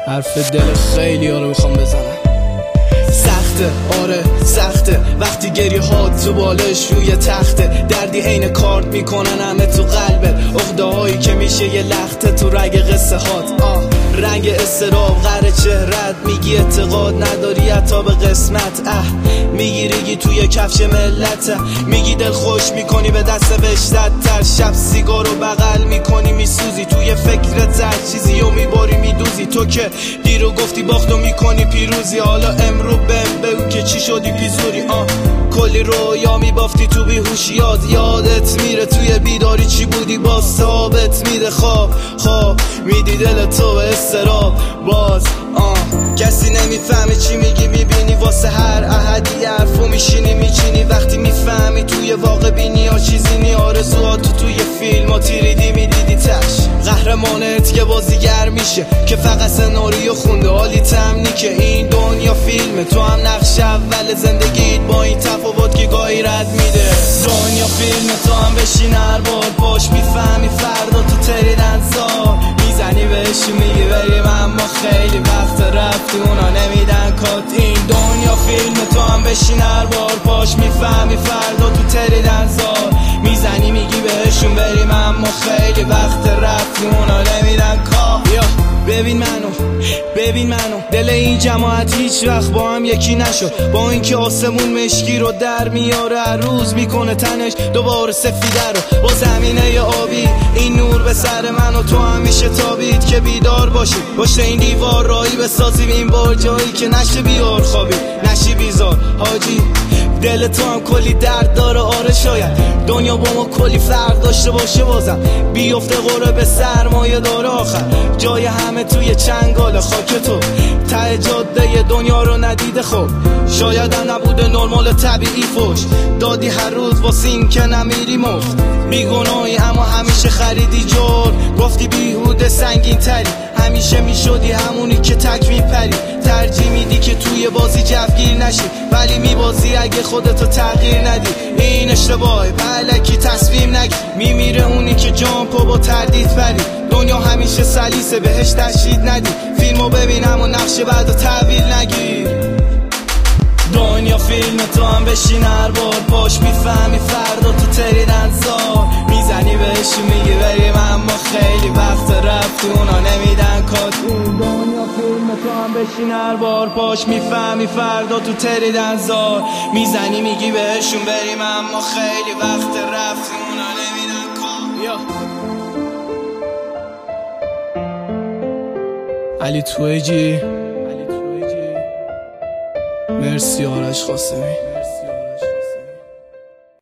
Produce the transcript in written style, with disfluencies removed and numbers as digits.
حرف دل خیلی ها رو میخوام بزنم. سخته، آره سخته وقتی گریه هات تو بالش روی تخته، دردی عین کارت میکنن همه تو قلبت، عقده هایی که میشه یه لخته تو رگ قصه هات. رنگ استراب غر چهرت، میگی اعتقاد نداری حتی به قسمت، میگیری توی کفش ملت، میگی دل خوش میکنی به دست بشتت تر، شب سیگارو بغل میکنی میسوزی، توی فکرت هر چیزی و میباری میدوزی، تو که دیرو گفتی باختو میکنی پیروزی، حالا امرو بگو که چی شدی پیزوری. کلی رویا میبافتی تو بیهوشیات، یادت میره توی بیداری چی بودی، باز ثابت میده خواب میدی دل تو به استراب باز. کسی نمیفهمه چی میگی، میبینی واسه هر احدی حرفو میشینی میچینی، وقتی میفهمی توی واقع بینی ها چیزی نی، آرزوهاتو توی فیلم ها تیریدی میدیدی تش، قهرمانت که بازیگر میشه که فقط سناریو خونده، حالی تمنی که این دنیا فیلمه، تو هم نقش اول زندگیت با این تفاوت که گاهی رد میده. دنیا فیلمه تو هم بشین هر بار باش، میفهمی فردا تو تریدن زار، میزنی بهشون میگی بریم اما خیلی وقت رفتی اونا نمیدن کات. این دنیا فیلمه تو هم بشین هر بار باش، میفهمی فردا تو تریدن زار، میزنی میگی بهشون بریم اما خیلی وقت رفتی اونا نمیدن کات. ببین منو دل این جماعت هیچ وقت با هم یکی نشد، با اینکه آسمون مشکی رو در میاره، هر روز میکنه تنش دوباره سفیده رو با زمینه آبی، این نور به سر من و تو همیشه تابید که بیدار باشی، پشت این دیوار رایی بسازیم این بار جایی که نشه بیار خوابی نشی بیزار. حاجی دل تو هم کلی درد داره، آره شاید دنیا با ما کلی فرق داشته باشه، بازم بیفته قره به سرمایه داره، آخر جای همه توی چنگال خاک تو، ته جاده دنیا رو ندیده خب، شاید هم نبوده نرمال طبیعی فوش دادی هر روز واسه این که نمیری مفت، بیگناهی اما همیشه خریدی جور، گفتی بیهوده سنگین تری، همیشه میشدی همونی که تک میپری، ترجیح میدی که توی بازی جوگیر نشی ولی میبازی اگه خودتو تغییر ندی، این اشتباهه بلکی تصمیم نگی، میمیره اونی که جامپو با تردید بری، دنیا همیشه سلیسه بهش تشدید ندی، فیلمو ببینم و نقشه بعدو تحویل نگیر. دنیا فیلم تو هم بشین هر بار باش، میفهمی فردا تو تریدن زار، میزنی بهشون میگی بریم اما خیلی وقت رفتی اونا نمیدن کات. دنیا فیلم تو هم بشین هر بار باش، میفهمی فردا تو تریدن زار، میزنی میگی بهشون بریم اما خیلی وقت رفتی اونا نمیدن کات. علی تویجی مرسی آرش قاسمی.